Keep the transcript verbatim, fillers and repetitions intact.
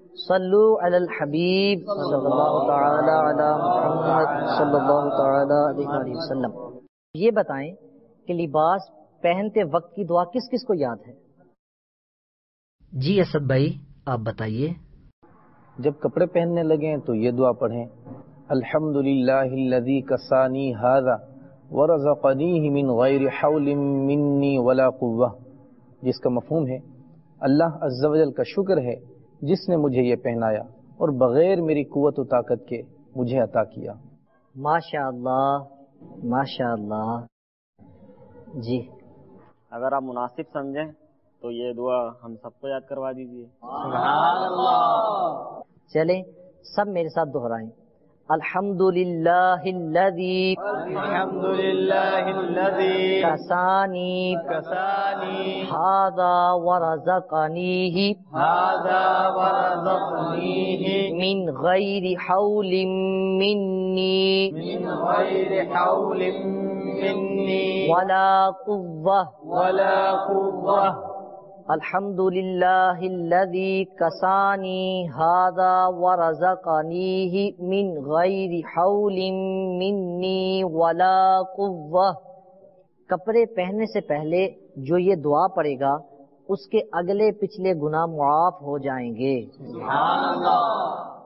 صلو علی الحبیب صلی اللہ تعالی علی محمد صلی اللہ تعالی علیہ وآلہ وسلم۔ یہ بتائیں کہ لباس پہنتے وقت کی دعا کس کس کو یاد ہے؟ جی اسد بھائی آپ بتائیے۔ جب کپڑے پہننے لگیں تو یہ دعا پڑھیں، الحمدللہ الذی کسانی ھذا ورزقنیہ من غیر حول منی ولا قوہ، جس کا مفہوم ہے اللہ عز و جل کا شکر ہے جس نے مجھے یہ پہنایا اور بغیر میری قوت و طاقت کے مجھے عطا کیا۔ ماشاء اللہ ماشاء اللہ۔ جی اگر آپ مناسب سمجھیں تو یہ دعا ہم سب کو یاد کروا دیجیے۔ سبحان اللہ۔ چلیں سب میرے ساتھ دہرائیں، الحمدللہ الذی الحمدللہ الذی کسانی کسانی ھذا ورزقنیہ ھذا ورزقنیہ من غیر حول منی من غیر حول منی ولا قوہ ولا قوہ۔ الحمدللہ الذی کسانی ھذا ورزقنیہ من غیر حول منی ولا قوہ۔ کپڑے پہننے سے پہلے جو یہ دعا پڑھے گا اس کے اگلے پچھلے گناہ معاف ہو جائیں گے۔ سبحان اللہ۔